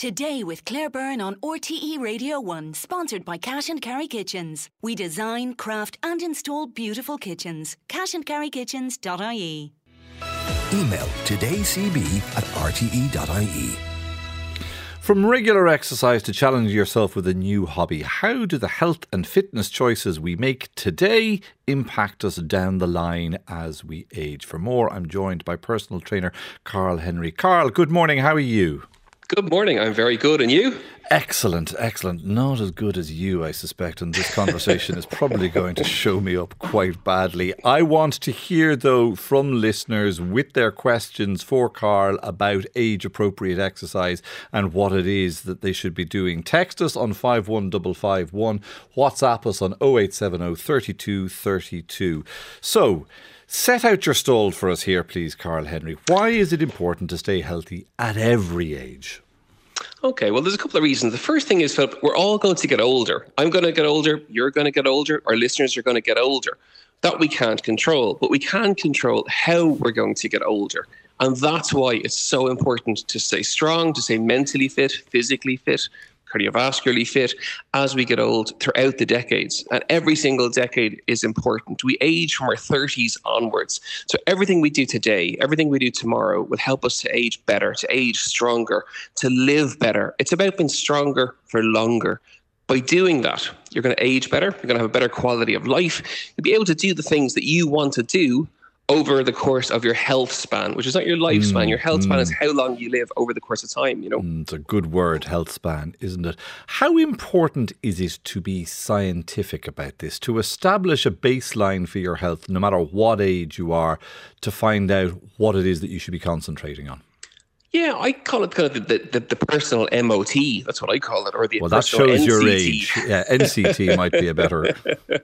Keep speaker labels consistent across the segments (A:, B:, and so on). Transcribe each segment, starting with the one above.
A: Today with Claire Byrne on RTE Radio 1, sponsored by Cash and Carry Kitchens. We design, craft and install beautiful kitchens. cashandcarrykitchens.ie.
B: Email todaycb@rte.ie.
C: From regular exercise to challenge yourself with a new hobby, how do the health and fitness choices we make today impact us down the line as we age? For more, I'm joined by personal trainer Karl Henry. Karl, good morning. How are you?
D: Good morning. I'm very good. And you?
C: Excellent, excellent. Not as good as you, I suspect, and this conversation is probably going to show me up quite badly. I want to hear, though, from listeners with their questions for Karl about age-appropriate exercise and what it is that they should be doing. Text us on 51551, WhatsApp us on 0870 32 32. So, set out your stall for us here, please, Karl Henry. Why is it important to stay healthy at every age?
D: Okay, well, there's a couple of reasons. The first thing is, Philip, we're all going to get older. I'm going to get older. You're going to get older. Our listeners are going to get older. That we can't control, but we can control how we're going to get older. And that's why it's so important to stay strong, to stay mentally fit, physically fit, cardiovascularly fit as we get old throughout the decades. And every single decade is important. We age from our 30s onwards. So everything we do today, everything we do tomorrow will help us to age better, to age stronger, to live better. It's about being stronger for longer. By doing that, you're going to age better. You're going to have a better quality of life. You'll be able to do the things that you want to do over the course of your health span, which is not your lifespan. Your health span is how long you live over the course of time, you know.
C: It's a good word, health span, isn't it? How important is it to be scientific about this, to establish a baseline for your health, no matter what age you are, to find out what it is that you should be concentrating on?
D: Yeah, I call it kind of the personal MOT. That's what I call it, or the
C: well, that shows NCT. Your age. Yeah, NCT might be a better.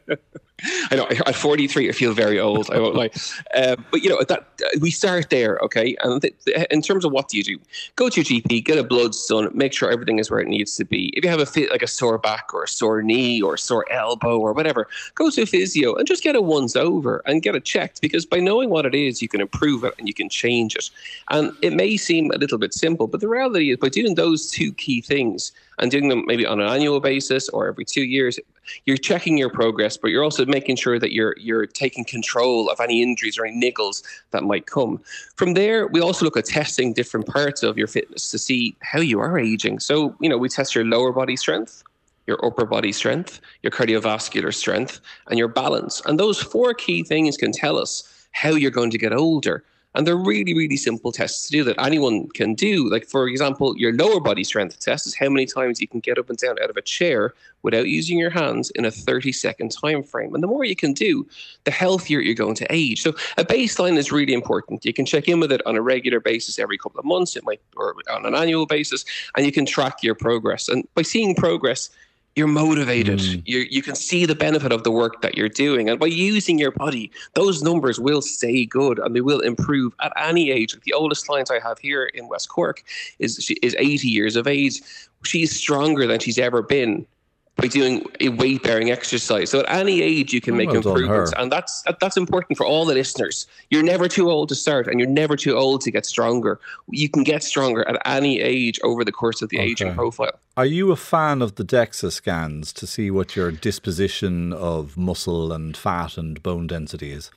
D: I know. At 43, I feel very old. I won't lie. But you know that we start there, okay? And in terms of what do you do? Go to your GP, get a bloods done, make sure everything is where it needs to be. If you have like a sore back or a sore knee or a sore elbow or whatever, go to a physio and just get it once over and get it checked. Because by knowing what it is, you can improve it and you can change it. And it may seem a little bit simple, but the reality is by doing those two key things and doing them maybe on an annual basis or every 2 years, you're checking your progress, but you're also making sure that you're taking control of any injuries or any niggles that might come. From there, we also look at testing different parts of your fitness to see how you are aging. So, you know, we test your lower body strength, your upper body strength, your cardiovascular strength, and your balance. And those four key things can tell us how you're going to get older. And they're really, really simple tests to do that anyone can do. Like, for example, your lower body strength test is how many times you can get up and down out of a chair without using your hands in a 30-second time frame. And the more you can do, the healthier you're going to age. So a baseline is really important. You can check in with it on a regular basis every couple of months, or on an annual basis, and you can track your progress. And by seeing progress, you're motivated. You can see the benefit of the work that you're doing. And by using your body, those numbers will stay good and they will improve at any age. Like the oldest client I have here in West Cork is 80 years of age. She's stronger than she's ever been by doing a weight-bearing exercise. So at any age, you can make improvements. And that's important for all the listeners. You're never too old to start, and you're never too old to get stronger. You can get stronger at any age over the course of the aging profile.
C: Are you a fan of the DEXA scans to see what your disposition of muscle and fat and bone density is?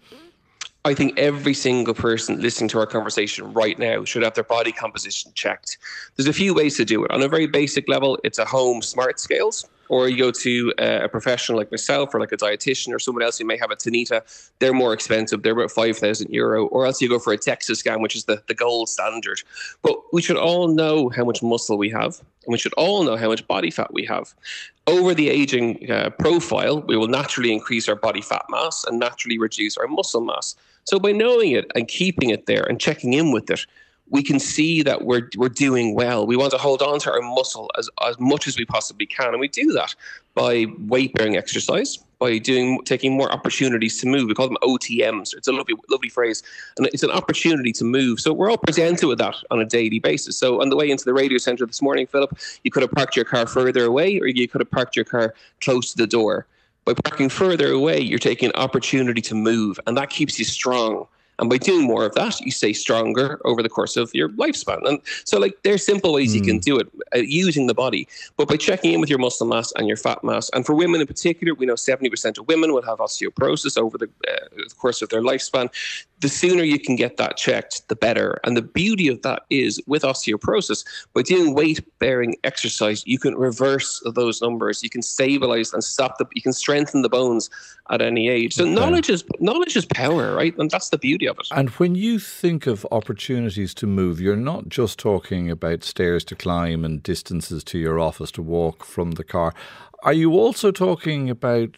D: I think every single person listening to our conversation right now should have their body composition checked. There's a few ways to do it. On a very basic level, it's a home smart scales, or you go to a professional like myself or like a dietitian or someone else who may have a Tanita. They're more expensive. They're about €5,000. Or else you go for a DEXA scan, which is the gold standard. But we should all know how much muscle we have, and we should all know how much body fat we have. Over the aging profile, we will naturally increase our body fat mass and naturally reduce our muscle mass. So by knowing it and keeping it there and checking in with it, we can see that we're doing well. We want to hold on to our muscle as much as we possibly can. And we do that by weight-bearing exercise, by taking more opportunities to move. We call them OTMs. It's a lovely phrase. And it's an opportunity to move. So we're all presented with that on a daily basis. So on the way into the radio centre this morning, Philip, you could have parked your car further away, or you could have parked your car close to the door. By parking further away, you're taking an opportunity to move, and that keeps you strong. And by doing more of that, you stay stronger over the course of your lifespan. And so like there's simple ways you can do it using the body, but by checking in with your muscle mass and your fat mass. And for women in particular, we know 70% of women will have osteoporosis over the course of their lifespan. The sooner you can get that checked, the better. And the beauty of that is with osteoporosis, by doing weight-bearing exercise, you can reverse those numbers. You can stabilize and you can strengthen the bones at any age. So knowledge is power, right? And that's the beauty of it.
C: And when you think of opportunities to move, you're not just talking about stairs to climb and distances to your office to walk from the car. Are you also talking about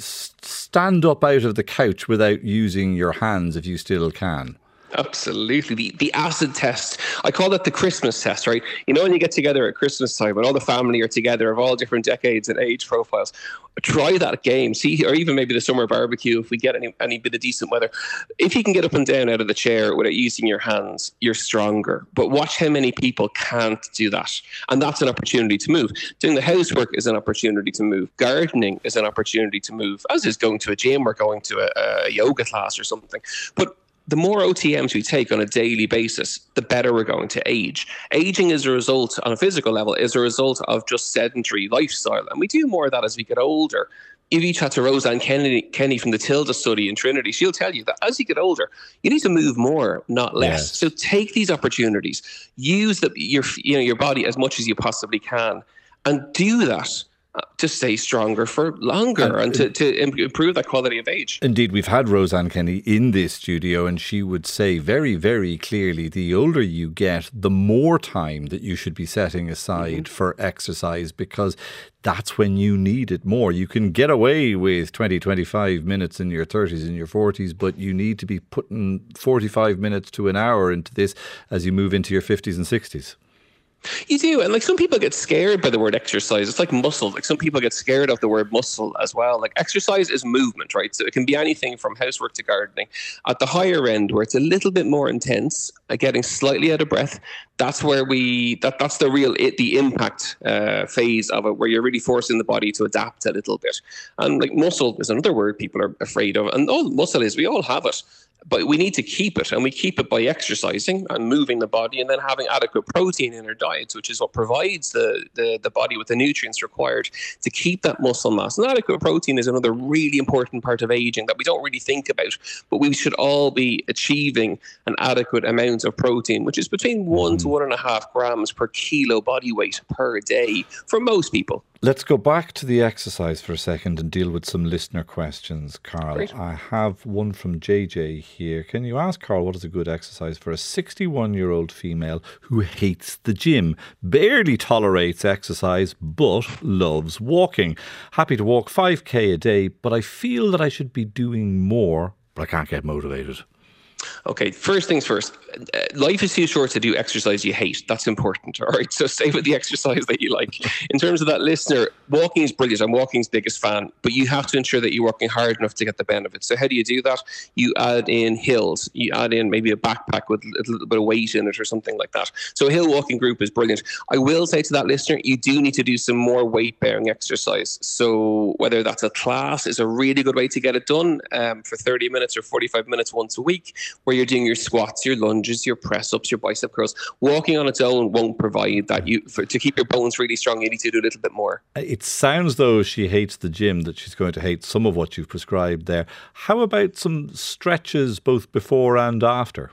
C: stand up out of the couch without using your hands if you still can?
D: Absolutely. The acid test. I call that the Christmas test, right? You know, when you get together at Christmas time, when all the family are together of all different decades and age profiles, try that game. See, or even maybe the summer barbecue, if we get any bit of decent weather. If you can get up and down out of the chair without using your hands, you're stronger. But watch how many people can't do that. And that's an opportunity to move. Doing the housework is an opportunity to move. Gardening is an opportunity to move, as is going to a gym or going to a yoga class or something. But the more OTMs we take on a daily basis, the better we're going to age. Aging is a result, on a physical level, is a result of just sedentary lifestyle. And we do more of that as we get older. If you chat to Roseanne Kenny from the Tilda study in Trinity, she'll tell you that as you get older, you need to move more, not less. Yes. So take these opportunities. Use your body as much as you possibly can. And do that to stay stronger for longer and to improve that quality of age.
C: Indeed, we've had Roseanne Kenny in this studio, and she would say very, very clearly, the older you get, the more time that you should be setting aside for exercise, because that's when you need it more. You can get away with 20, 25 minutes in your 30s and your 40s, but you need to be putting 45 minutes to an hour into this as you move into your 50s and 60s.
D: You do. And like some people get scared by the word exercise. It's like muscle. Like some people get scared of the word muscle as well. Like exercise is movement, right? So it can be anything from housework to gardening. At the higher end, where it's a little bit more intense, getting slightly out of breath, that's where that's the impact phase of it, where you're really forcing the body to adapt a little bit. And like muscle is another word people are afraid of. And all muscle is, we all have it. But we need to keep it, and we keep it by exercising and moving the body, and then having adequate protein in our diets, which is what provides the body with the nutrients required to keep that muscle mass. And adequate protein is another really important part of aging that we don't really think about, but we should all be achieving an adequate amount of protein, which is between 1 to 1.5 grams per kilo body weight per day for most people.
C: Let's go back to the exercise for a second and deal with some listener questions, Carl. Great. I have one from JJ here. Can you ask Carl what is a good exercise for a 61-year-old female who hates the gym, barely tolerates exercise, but loves walking? Happy to walk 5k a day, but I feel that I should be doing more, but I can't get motivated.
D: Okay, first things first. Life is too short to do exercise you hate. That's important, all right? So stay with the exercise that you like. In terms of that listener, walking is brilliant. I'm walking's biggest fan, but you have to ensure that you're working hard enough to get the benefits. So how do you do that? You add in hills. You add in maybe a backpack with a little bit of weight in it or something like that. So a hill walking group is brilliant. I will say to that listener, you do need to do some more weight-bearing exercise. So whether that's a class is a really good way to get it done for 30 minutes or 45 minutes once a week, where you're doing your squats, your lunges, your press-ups, your bicep curls. Walking on its own won't provide that. To keep your bones really strong, you need to do a little bit more.
C: It sounds though she hates the gym, that she's going to hate some of what you've prescribed there. How about some stretches both before and after?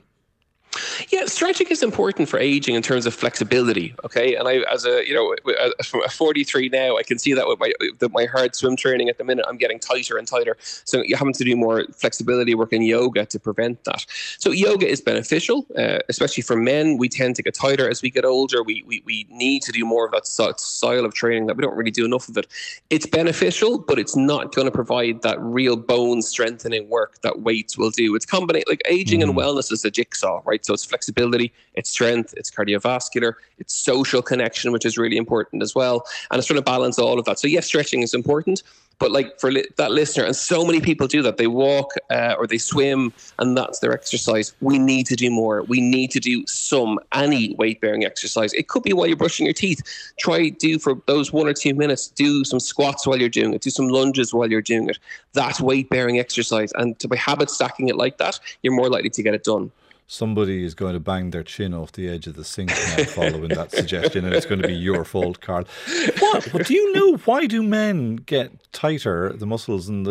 D: Yeah, stretching is important for aging in terms of flexibility. Okay, and I, from a 43 now, I can see that with my hard swim training at the minute, I'm getting tighter and tighter. So you're having to do more flexibility work in yoga to prevent that. So yoga is beneficial, especially for men. We tend to get tighter as we get older. We need to do more of that style of training that we don't really do enough of it. It's beneficial, but it's not going to provide that real bone strengthening work that weights will do. It's combination, like aging and wellness is a jigsaw, right? right? So it's flexibility, it's strength, it's cardiovascular, it's social connection, which is really important as well. And it's trying to balance all of that. So yes, stretching is important. But like for that listener, and so many people do that, they walk or they swim and that's their exercise. We need to do more. We need to do any weight-bearing exercise. It could be while you're brushing your teeth. Do for those 1 or 2 minutes, do some squats while you're doing it. Do some lunges while you're doing it. That's weight-bearing exercise. And by habit stacking it like that, you're more likely to get it done.
C: Somebody is going to bang their chin off the edge of the sink now following that suggestion, and it's going to be your fault, Carl. But do you know, why do men get tighter, the muscles and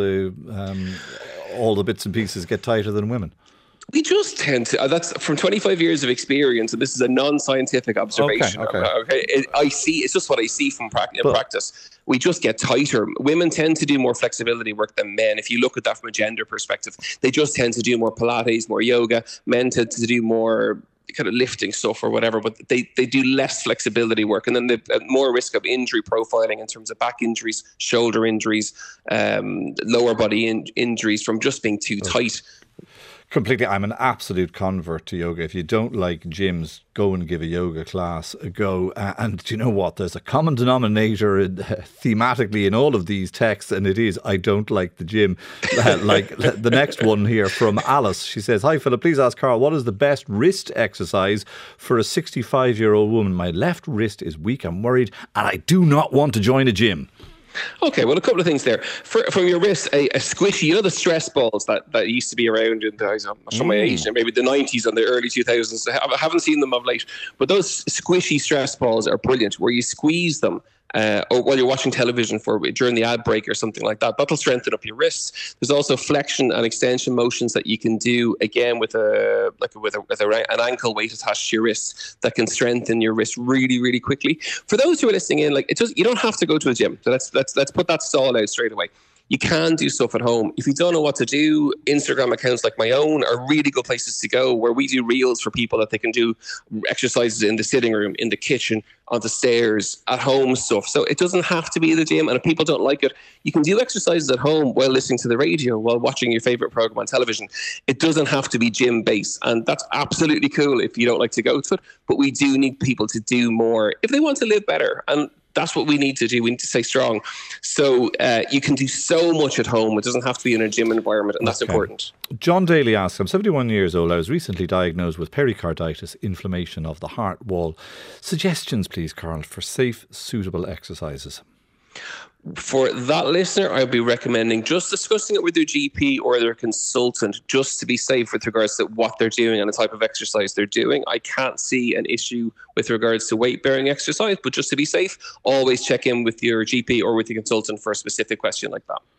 C: all the bits and pieces get tighter than women?
D: We just tend to, that's from 25 years of experience, and this is a non-scientific observation. Okay. It's just what I see from practice. We just get tighter. Women tend to do more flexibility work than men. If you look at that from a gender perspective, they just tend to do more Pilates, more yoga. Men tend to do more kind of lifting stuff or whatever, but they do less flexibility work, and then they've more risk of injury profiling in terms of back injuries, shoulder injuries, lower body injuries from just being too tight.
C: Completely. I'm an absolute convert to yoga. If you don't like gyms, go and give a yoga class a go. And do you know what? There's a common denominator thematically in all of these texts, and it is, I don't like the gym. Like the next one here from Alice. She says, "Hi, Philip, please ask Carl, what is the best wrist exercise for a 65-year-old woman? My left wrist is weak. I'm worried, and I do not want to join a gym."
D: Okay, well, a couple of things there. From your wrist, a squishy, the stress balls that used to be around in from my age, maybe the 90s and the early 2000s. I haven't seen them of late, but those squishy stress balls are brilliant, where you squeeze them or while you're watching television during the ad break or something like that. That'll strengthen up your wrists. There's also flexion and extension motions that you can do again with an ankle weight attached to your wrist that can strengthen your wrist really, really quickly. For those who are listening in, you don't have to go to a gym. So let's put that stall out straight away. You can do stuff at home. If you don't know what to do, Instagram accounts like my own are really good places to go, where we do reels for people that they can do exercises in the sitting room, in the kitchen, on the stairs, at home stuff. So it doesn't have to be the gym. And if people don't like it, you can do exercises at home while listening to the radio, while watching your favorite program on television. It doesn't have to be gym based. And that's absolutely cool if you don't like to go to it. But we do need people to do more if they want to live better. And that's what we need to do. We need to stay strong. So you can do so much at home. It doesn't have to be in a gym environment, and that's important.
C: John Daly asks, I'm 71 years old. I was recently diagnosed with pericarditis, inflammation of the heart wall. Suggestions, please, Carl, for safe, suitable exercises.
D: For that listener, I'd be recommending just discussing it with their GP or their consultant, just to be safe with regards to what they're doing and the type of exercise they're doing. I can't see an issue with regards to weight-bearing exercise, but just to be safe, always check in with your GP or with your consultant for a specific question like that.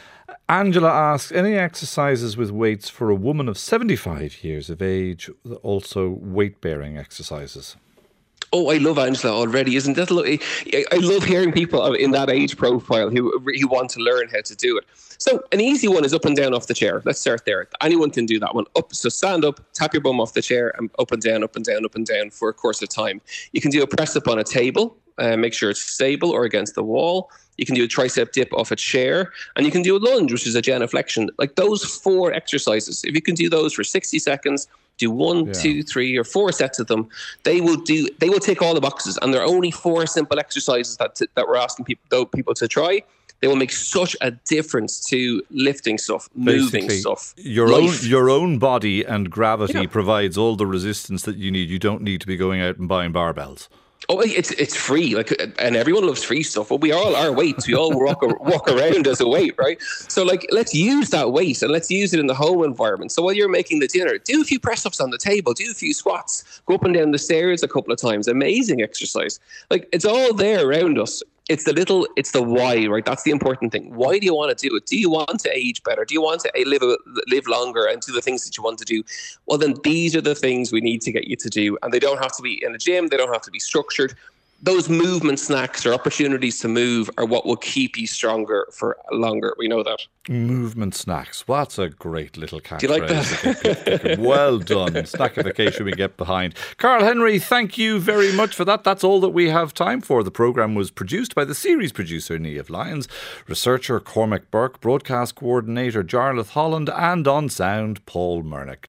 C: Angela asks, any exercises with weights for a woman of 75 years of age, also weight-bearing exercises?
D: Oh, I love Angela already. Isn't that lovely? I love hearing people in that age profile who want to learn how to do it. So an easy one is up and down off the chair. Let's start there. Anyone can do that one. So stand up, tap your bum off the chair, and up and down, up and down, up and down for a course of time. You can do a press up on a table. Make sure it's stable or against the wall. You can do a tricep dip off a chair, and you can do a lunge, which is a genuflection. Like those 4 exercises, if you can do those for 60 seconds, do 1, 2, 3, or 4 sets of them. They will tick all the boxes, and there are only 4 simple exercises that we're asking people to try. They will make such a difference to lifting stuff, moving stuff.
C: Your own body and gravity provides all the resistance that you need. You don't need to be going out and buying barbells.
D: Oh, it's free, and everyone loves free stuff. Well, we all are weights. We all walk around as a weight, right? So, let's use that weight and let's use it in the home environment. So while you're making the dinner, do a few press-ups on the table, do a few squats, go up and down the stairs a couple of times. Amazing exercise. It's all there around us. It's the why, right? That's the important thing. Why do you want to do it? Do you want to age better? Do you want to live longer and do the things that you want to do? Well, then these are the things we need to get you to do. And they don't have to be in a gym. They don't have to be structured. Those movement snacks or opportunities to move are what will keep you stronger for longer. We know that.
C: Movement snacks. What's a great little catchphrase.
D: Do you like that?
C: Well done. Snackification we get behind. Carl Henry, thank you very much for that. That's all that we have time for. The programme was produced by the series producer, Niamh Lyons, researcher Cormac Burke, broadcast coordinator Jarlath Holland, and on sound, Paul Murnick.